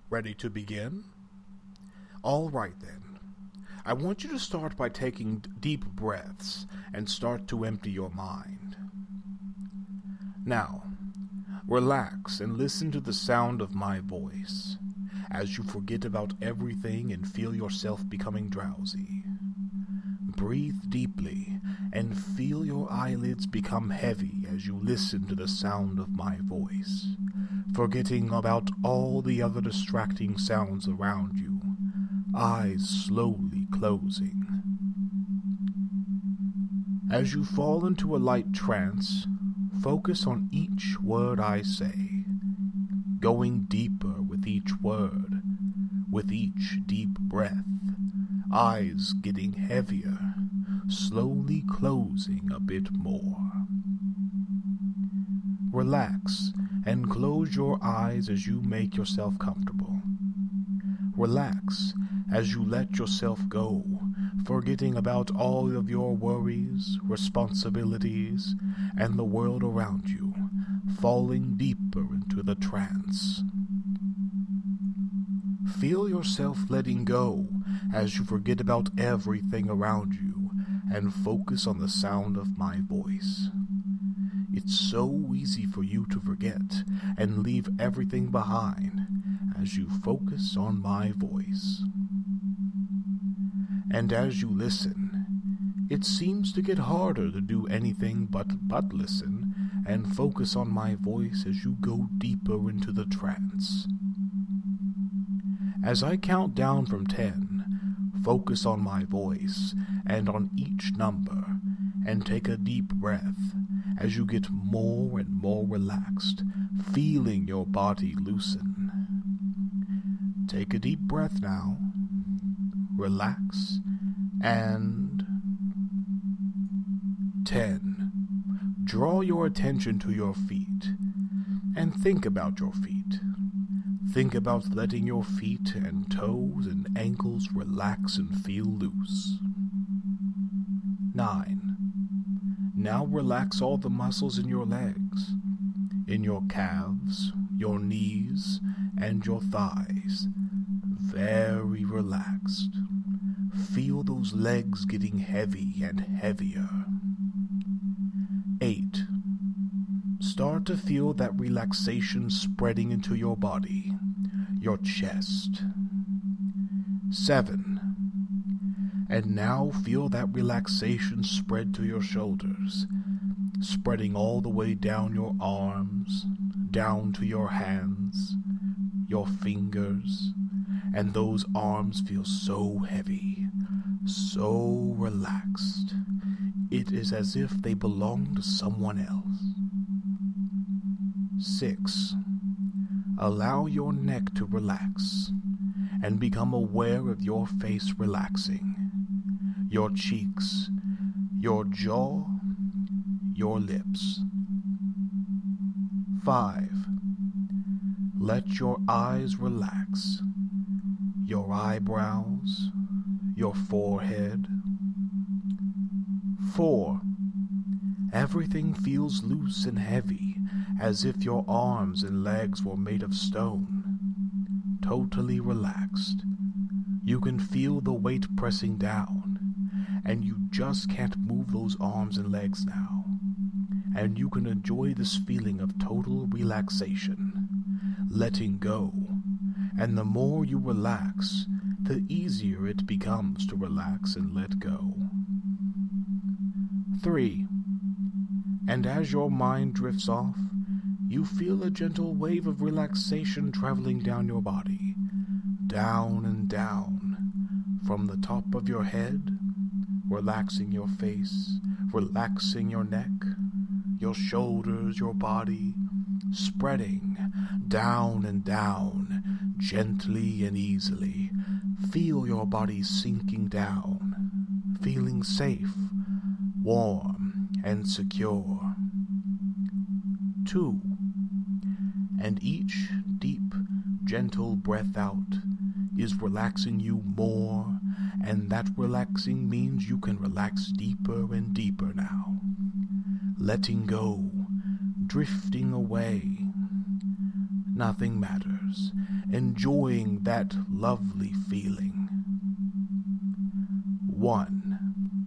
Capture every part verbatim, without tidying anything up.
Ready to begin? All right then. I want you to start by taking deep breaths and start to empty your mind. Now, relax and listen to the sound of my voice as you forget about everything and feel yourself becoming drowsy. Breathe deeply and feel your eyelids become heavy as you listen to the sound of my voice, forgetting about all the other distracting sounds around you, eyes slowly closing. As you fall into a light trance, focus on each word I say, going deeper with each word, with each deep breath, eyes getting heavier, slowly closing a bit more. Relax and close your eyes as you make yourself comfortable. Relax as you let yourself go, forgetting about all of your worries, responsibilities, and the world around you, falling deeper into the trance. Feel yourself letting go as you forget about everything around you and focus on the sound of my voice. It's so easy for you to forget and leave everything behind as you focus on my voice. And as you listen, it seems to get harder to do anything but but listen and focus on my voice as you go deeper into the trance. As I count down from ten, focus on my voice and on each number, and take a deep breath as you get more and more relaxed, feeling your body loosen. Take a deep breath now, relax, and ten. Draw your attention to your feet, and think about your feet. Think about letting your feet and toes and ankles relax and feel loose. Nine. Now relax all the muscles in your legs, in your calves, your knees, and your thighs. Very relaxed. Feel those legs getting heavy and heavier. Eight. Start to feel that relaxation spreading into your body, your chest. Seven. And now feel that relaxation spread to your shoulders, spreading all the way down your arms, down to your hands, your fingers, and those arms feel so heavy, so relaxed. It is as if they belong to someone else. Six. Allow your neck to relax and become aware of your face relaxing, your cheeks, your jaw, your lips. Five. Let your eyes relax, your eyebrows, your forehead. Four. Everything feels loose and heavy, as if your arms and legs were made of stone. Totally relaxed. You can feel the weight pressing down, and you just can't move those arms and legs now. And you can enjoy this feeling of total relaxation, letting go. And the more you relax, the easier it becomes to relax and let go. Three. And as your mind drifts off, you feel a gentle wave of relaxation traveling down your body, down and down, from the top of your head, relaxing your face, relaxing your neck, your shoulders, your body, spreading down and down, gently and easily. Feel your body sinking down, feeling safe, warm, and secure. Two. And each deep, gentle breath out is relaxing you more, and that relaxing means you can relax deeper and deeper now. Letting go, drifting away. Nothing matters. ears, enjoying that lovely feeling. One.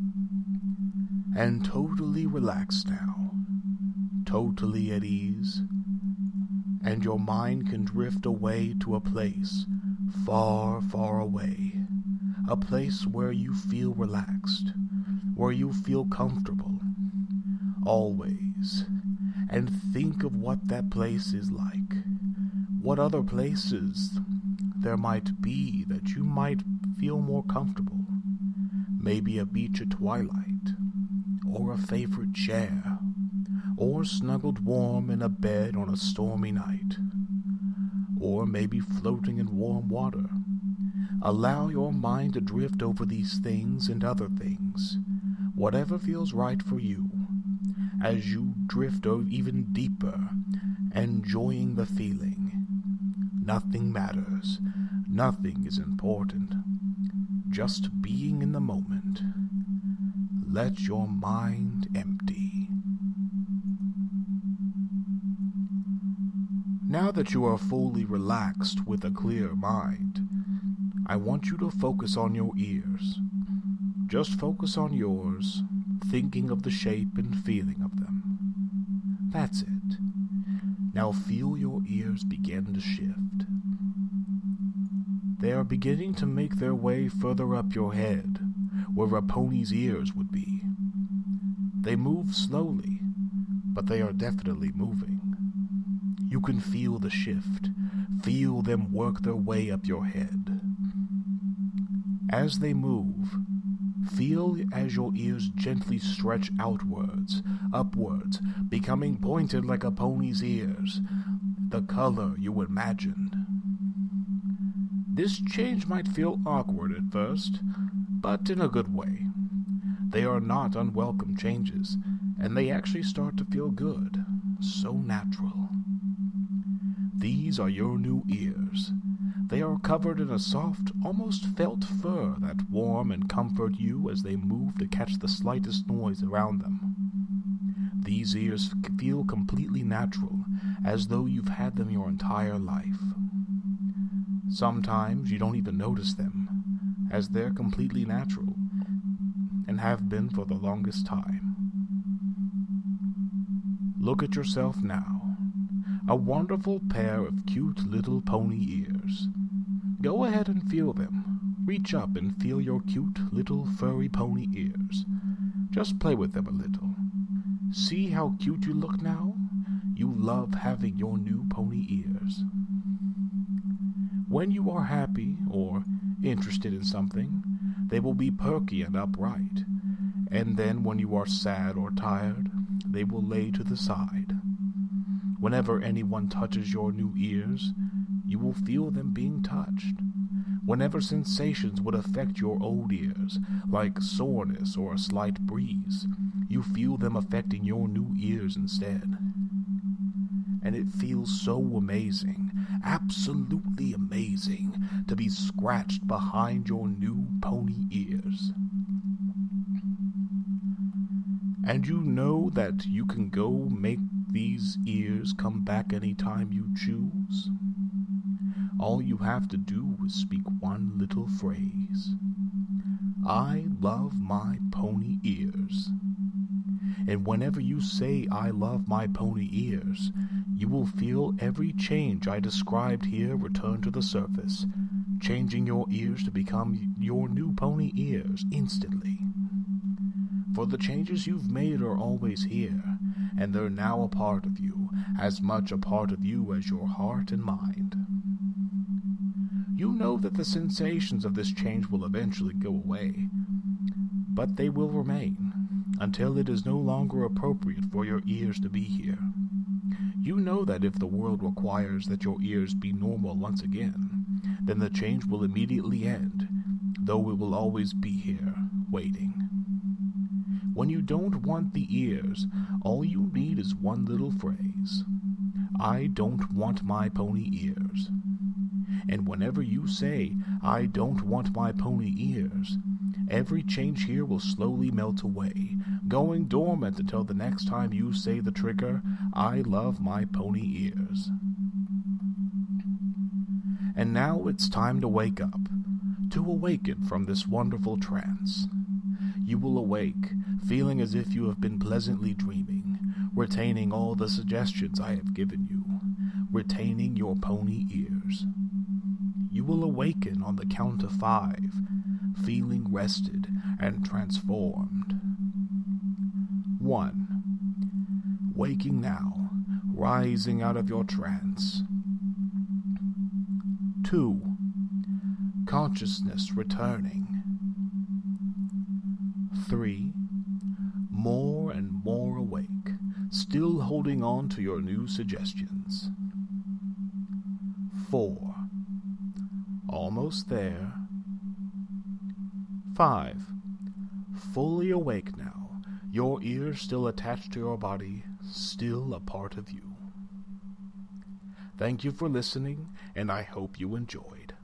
And totally relaxed now, totally at ease, and your mind can drift away to a place far, far away, a place where you feel relaxed, where you feel comfortable, always, and think of what that place is like, what other places there might be that you might feel more comfortable, maybe a beach at twilight, or a favorite chair, or snuggled warm in a bed on a stormy night, or maybe floating in warm water. Allow your mind to drift over these things and other things, whatever feels right for you, as you drift even deeper, enjoying the feeling. Nothing matters, nothing is important, just being in the moment. Let your mind empty. Now that you are fully relaxed with a clear mind, I want you to focus on your ears. Just focus on yours, thinking of the shape and feeling of them. That's it. Now feel your ears begin to shift. They are beginning to make their way further up your head, where a pony's ears would be. They move slowly, but they are definitely moving. You can feel the shift, feel them work their way up your head. As they move, feel as your ears gently stretch outwards, upwards, becoming pointed like a pony's ears, the color you imagined. This change might feel awkward at first, but in a good way. They are not unwelcome changes, and they actually start to feel good, so natural. These are your new ears. They are covered in a soft, almost felt fur that warm and comfort you as they move to catch the slightest noise around them. These ears feel completely natural, as though you've had them your entire life. Sometimes you don't even notice them, as they're completely natural, and have been for the longest time. Look at yourself now. A wonderful pair of cute little pony ears. Go ahead and feel them. Reach up and feel your cute little furry pony ears. Just play with them a little. See how cute you look now? You love having your new pony ears. When you are happy or interested in something, they will be perky and upright. And then when you are sad or tired, they will lay to the side. Whenever anyone touches your new ears, you will feel them being touched. Whenever sensations would affect your old ears, like soreness or a slight breeze, you feel them affecting your new ears instead. And it feels so amazing, absolutely amazing, to be scratched behind your new pony ears. And you know that you can go make these ears come back anytime you choose. All you have to do is speak one little phrase. I love my pony ears. And whenever you say, I love my pony ears, you will feel every change I described here return to the surface, changing your ears to become your new pony ears instantly. For the changes you've made are always here, and they're now a part of you, as much a part of you as your heart and mind. You know that the sensations of this change will eventually go away, but they will remain, until it is no longer appropriate for your ears to be here. You know that if the world requires that your ears be normal once again, then the change will immediately end, though it will always be here, waiting. When you don't want the ears, all you need is one little phrase. I don't want my pony ears. And whenever you say, I don't want my pony ears, every change here will slowly melt away, going dormant until the next time you say the trigger, I love my pony ears. And now it's time to wake up, to awaken from this wonderful trance. You will awake, feeling as if you have been pleasantly dreaming, retaining all the suggestions I have given you, retaining your pony ears. You will awaken on the count of five, feeling rested and transformed. One. Waking now, rising out of your trance. Two. Consciousness returning. Three. More and more awake, still holding on to your new suggestions. Four. Almost there. Five. Fully awake now, your ears still attached to your body, still a part of you. Thank you for listening, and I hope you enjoyed.